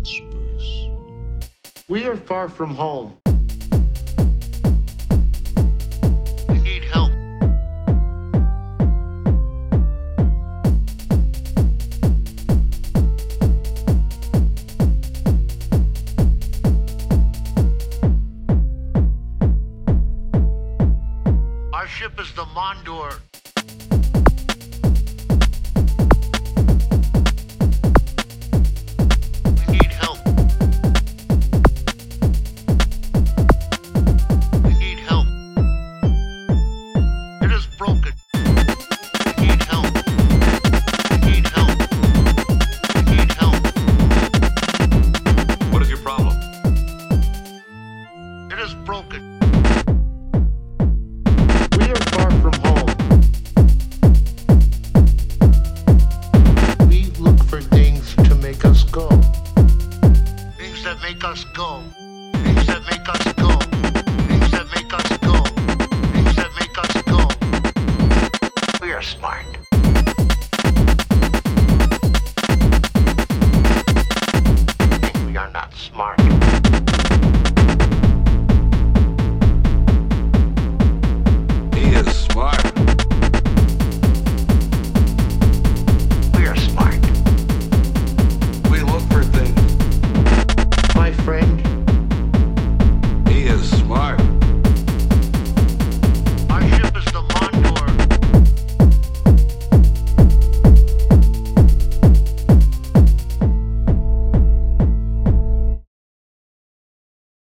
space. We are far from home. We need help. Our ship is the Mondor. We need help. We need help. It is broken. We need help. We need help. We need help. What is your problem? It is broken. We are far from home. We look for things to make us go. Things that make us go. Things that make us go. Things that make us go. Things that make us go. We are smart. We are not smart.